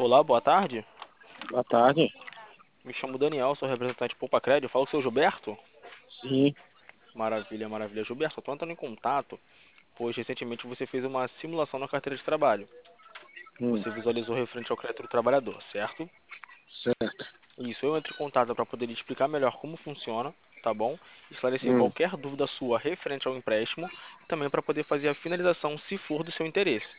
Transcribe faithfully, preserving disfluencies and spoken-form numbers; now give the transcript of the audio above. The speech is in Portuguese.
Olá, boa tarde. Boa tarde. Me chamo Daniel, sou representante Poupa Crédito. Falo com o seu Gilberto. Sim. Maravilha, maravilha. Gilberto, estou entrando em contato, pois recentemente você fez uma simulação na carteira de trabalho. Hum, Você visualizou referente ao crédito do trabalhador, certo? certo. Isso, eu entro em contato para poder lhe explicar melhor como funciona, tá bom? Esclarecer Hum, qualquer dúvida sua referente ao empréstimo e também para poder fazer a finalização se for do seu interesse.